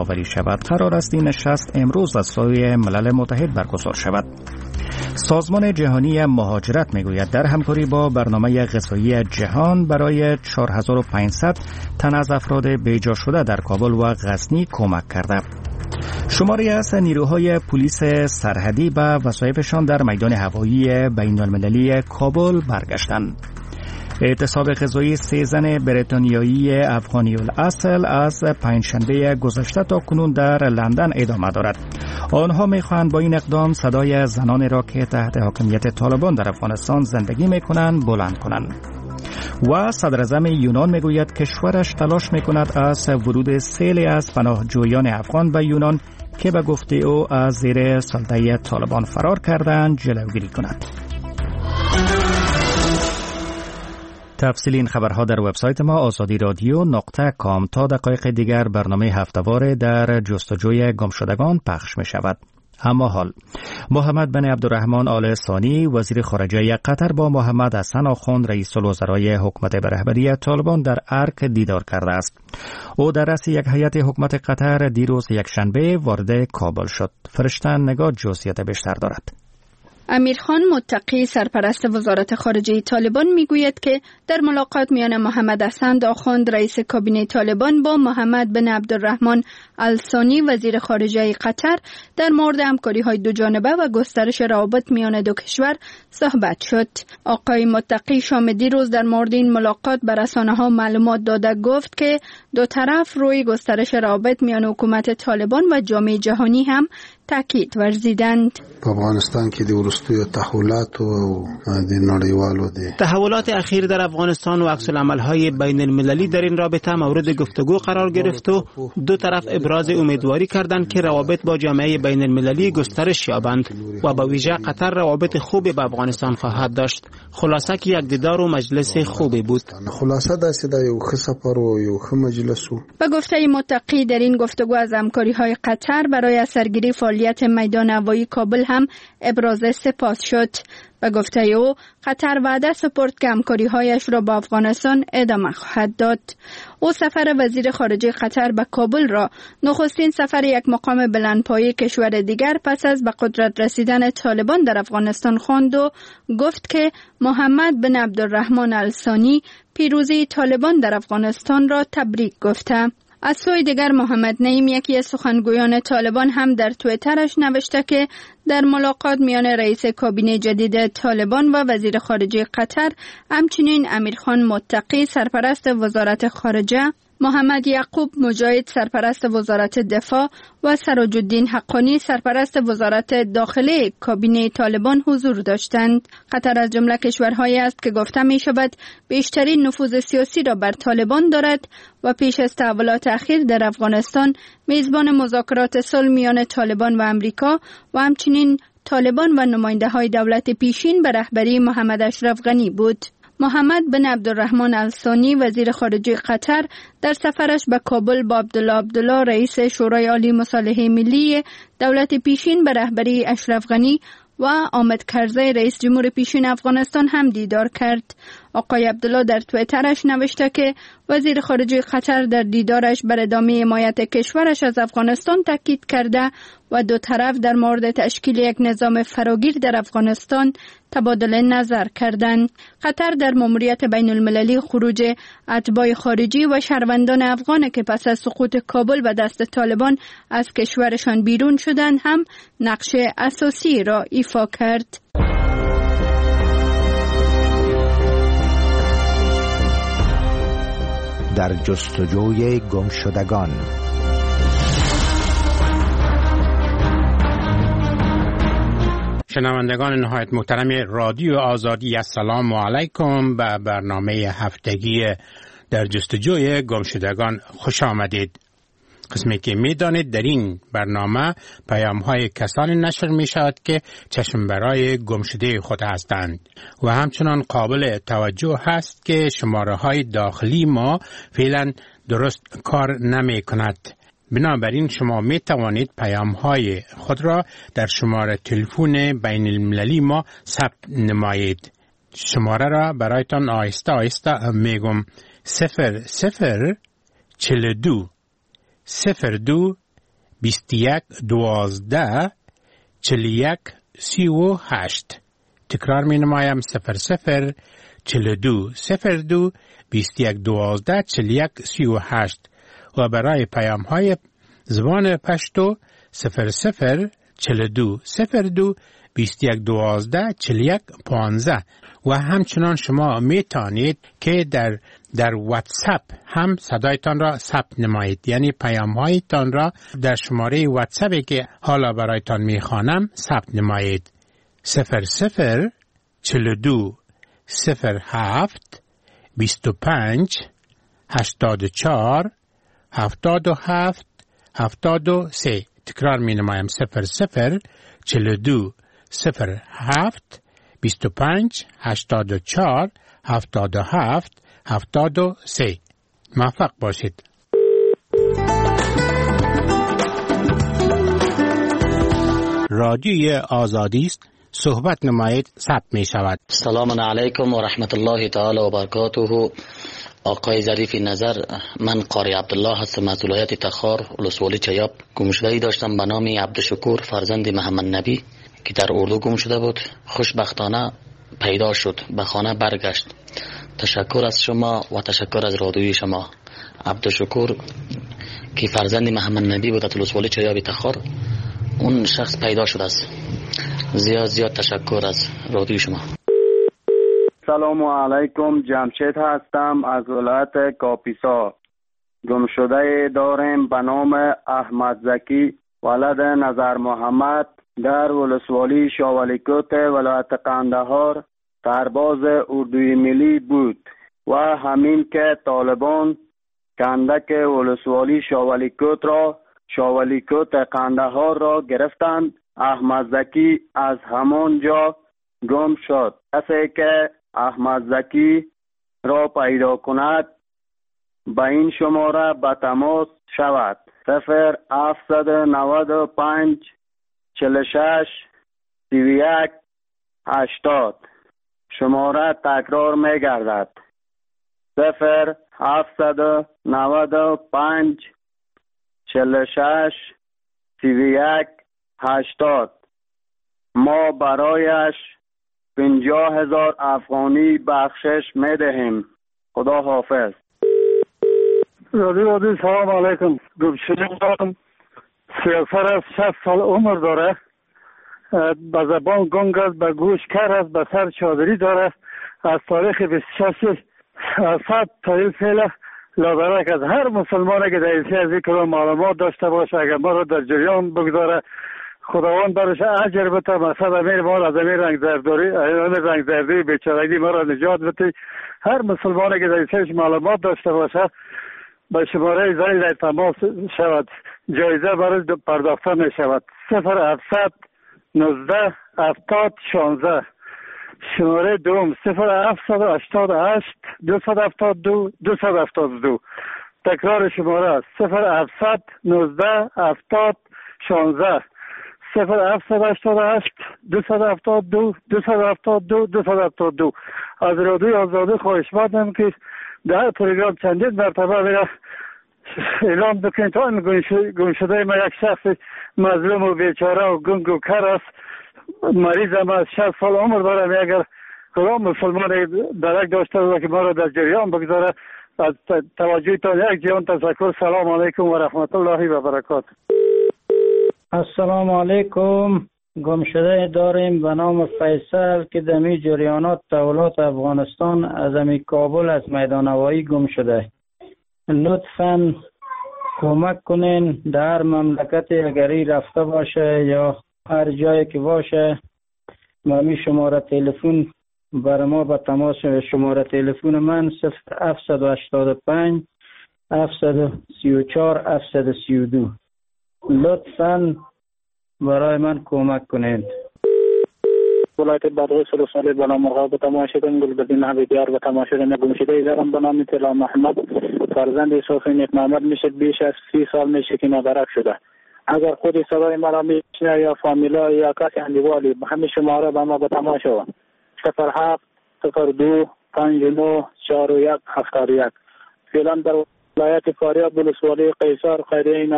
آوری شود. قرار است این نشست امروز از سوی ملل متحد برگزار شود. سازمان جهانی مهاجرت میگوید در همکاری با برنامه غذایی جهان برای 4500 تن از افراد بیجا شده در کابل و غزنی کمک کرده. شماری از نیروهای پلیس سرحدی به وظایفشان در میدان هوایی بین المللی کابل برگشتند. اعتصاب غذایی 3 زن بریتانیایی افغانی الاصل از پنجشنبه گذشته تا کنون در لندن ادامه دارد. آنها می‌خواهند با این اقدام صدای زنانی را که تحت حاکمیت طالبان در افغانستان زندگی می‌کنند بلند کنند. و صدر اعظم یونان میگوید کشورش تلاش میکند از ورود سیلی از پناهجویان افغان به یونان که به گفته او از زیر سلطه طالبان فرار کردند جلوگیری کند. تفصیل این خبرها در وبسایت ما azadi.radio.com. تا دقایق دیگر برنامه هفته‌وار در جستجوی گمشدگان پخش می شود. اما حال محمد بن عبدالرحمن آل ثانی وزیر خارجه قطر با محمد حسن آخوند رئیس الوزرای حکومت به رهبری طالبان در ارک دیدار کرده است. او در رأس یک هیئت حکومت قطر دیروز یکشنبه وارد کابل شد. فرشته نگاه جزئیات بیشتر دارد. امیرخان متقی سرپرست وزارت خارجه طالبان میگوید که در ملاقات میان محمد حسن آخوند رئیس کابینه طالبان با محمد بن عبدالرحمن الثانی وزیر خارجه قطر در مورد همکاری‌های دو جانبه و گسترش روابط میان دو کشور صحبت شد. آقای متقی شام دیروز در مورد این ملاقات به رسانه‌ها معلومات داده گفت که دو طرف روی گسترش روابط میان حکومت طالبان و جامعه جهانی هم تاکید ورزیدند. افغانستان کې د ورستیو تحولات او د نړیوالو تحولات اخیر در افغانستان و عکس العمل‌های بین المللی در این رابطه مورد گفتگو قرار گرفت و دو طرف ابراز امیدواری کردند که روابط با جامعه بین المللی گسترش یابند و با ویژه قطر روابط خوبی با افغانستان خواهد داشت. خلاصه که یک دیدار و مجلس خوبی بود. خلاصه داسې د یو ښه سفر و یو ښه مجلس و. به گفته متقی در این گفتگو از همکاری‌های قطر برای اثرگیری فعالیت میدان هوایی کابل هم ابراز سپاس شد. به گفته او قطر وعده سپرد که همکاری‌هایش را با افغانستان ادامه خواهد داد. او سفر وزیر خارجه قطر به کابل را نخستین سفر یک مقام بلندپایه کشور دیگر پس از به قدرت رسیدن طالبان در افغانستان خواند و گفت که محمد بن عبدالرحمن الثانی پیروزی طالبان در افغانستان را تبریک گفته. از سوی دیگر محمد نعیم یکی از سخنگویان طالبان هم در توییترش نوشته که در ملاقات میان رئیس کابینه جدید طالبان و وزیر خارجه قطر همچنین امیرخان متقی سرپرست وزارت خارجه، محمد یعقوب مجاهد سرپرست وزارت دفاع و سراج الدین حقانی سرپرست وزارت داخله کابینه طالبان حضور داشتند. قطر از جمله کشورهایی است که گفته می شود بیشترین نفوذ سیاسی را بر طالبان دارد و پیش از تحولات اخیر در افغانستان میزبان مذاکرات صلح میان طالبان و امریکا و همچنین طالبان و نماینده های دولت پیشین به رهبری محمد اشرف غنی بود. محمد بن عبدالرحمن الثانی وزیر خارجه قطر در سفرش به کابل با عبدالله رئیس شورای عالی مصالحه ملی دولت پیشین به رهبری اشرف غنی و حامد کرزی رئیس جمهور پیشین افغانستان هم دیدار کرد. آقای عبدالله در توییترش نوشته که وزیر خارجه قطر در دیدارش بر ادامه حمایت کشورش از افغانستان تاکید کرده و دو طرف در مورد تشکیل یک نظام فراگیر در افغانستان تبادل نظر کردند. قطر در ماموریت بین المللی خروج اتباع خارجی و شهروندان افغان که پس از سقوط کابل به دست طالبان از کشورشان بیرون شدند هم نقش اساسی را ایفا کرد. در جستجوی گمشدگان. شنوندگان نهایت محترم رادیو آزادی، السلام علیکم. به برنامه هفتگی در جستجوی گمشدگان خوش آمدید. قسمی که می دانید در این برنامه پیام های کسانی نشر می شود که چشم برای گمشده خود هستند و همچنان قابل توجه هست که شماره های داخلی ما فعلا درست کار نمی کند. بنابراین شما می توانید پیام های خود را در شماره تلفن بین المللی ما ثبت نمایید. شماره را برایتان آهسته آهسته می گم: 0042 02 21 12 41 38. تکرار می نمایم 00 42 02 21 12 41 38 و برای پیام های زبان پشتو 00 42 02 21 12 41 15 و همچنان شما می توانید که در واتساپ هم صدایتان را ثبت نمایید، یعنی پیام هایتان را در شماره واتساپی که حالا برایتان می خوانم ثبت نمایید 00 42 07 25 84 77 73. تکرار می نمایم 00 42 07 25 84 77 73. موفق باشید. رادیوی آزادی است. صحبت نمایید ثبت می شود. سلام علیکم و رحمت الله تعالی و برکاته. آقای ظریف نظر، من قاری عبدالله هستم از ولایت تخار ولسوالی چیاب. گمشده‌ای داشتم به نام عبدالشکور فرزند محمد نبی که در اردو گم شده بود. خوشبختانه پیدا شد، به خانه برگشت. تشکر از شما و تشکر از رادیوی شما. عبدالشکور که فرزند محمد نبی بود از ولسوالی چیاب تخار، اون شخص پیدا شده است. زیاد تشکر از رادیوی شما. سلام علیکم، جمشید هستم از ولایت کاپیسا. گمشده داریم به نام احمد زکی ولد نظر محمد در ولسوالی شاولیکوت ولایت قندهار سرباز اردوی ملی بود و همین که طالبان کندک ولسوالی شاولیکوت را شاولیکوت قندهار را گرفتند، احمد زکی از همان جا گم شد. کسی که احمد زکی را پیدا کند به این شماره به تماس شود 0795 46 31 80. شماره تکرار می گردد 0795 46 31 80. ما برایش 50,000 افغانی بخشش می دهیم. خدا حافظ. رادیو سلام علیکم. گمشده دارم، 60 سال عمر داره، به زبان گنگ است، به گوش کر است، به سر چادری داره. از تاریخ 26 صد تا این فعلا لابرک از هر مسلمانی که در این کلام معلومات داشته باشه اگر ما را در جریان بگذاره، خداوند برش اجر بده. مثلا امیر ما از امیر رنگ زردی بیچارگی ما را نجات بده. هر مسلمانی که در این معلومات داشته باشه به شماره زنگ در تماس شود، جایزه برای پرداخته می شود 0700 19 70 16. شماره دوم 0788 272 272. تکرار شماره است 0700 19 70 16 0788 272 272 272. از رادیوی آزادی خواهشمندم که در پروگرام چندین مرتبه میره اعلام بکنید تا این گم شده ما یک شخص مظلوم و بیچاره و گنگ و کر است، مریض هم از 60 سال عمر دارم. اگر کدام مسلمان درک داشته بود که ما را در جریان بگذاره، از توجهتان یک جهان تشکر. سلام علیکم و رحمت الله و برکاته. السلام علیکم. گمشده داریم به نام فیصل که دمی جریانات تولات افغانستان از امی کابل از میدان هوایی گم شده. لطفاً کمک کنین، در مملکت اگری رفته باشه یا هر جایی که باشه ما شماره تلفن برای ما به تماس. شماره تلفن من 0785 734 732. لطفاً برای من کمک کنید. ولایت بدغوی سلسله بنا مرغاب به تماشیدن گلبدین حبیبیار به تماشیدن گمشده ایدارم به نام طلا محمد فرزند صوفی نیک محمد میشه. بیش از 30 سال میشه که مدرک شده. اگر خودی صدای مرا میشنه یا فامیلا یا کسی اندیوالی همین شماره به ما به تماشا 07 02 59 41 71. فعلا در ولایت فاریاب ولسوالی قیصر خیریه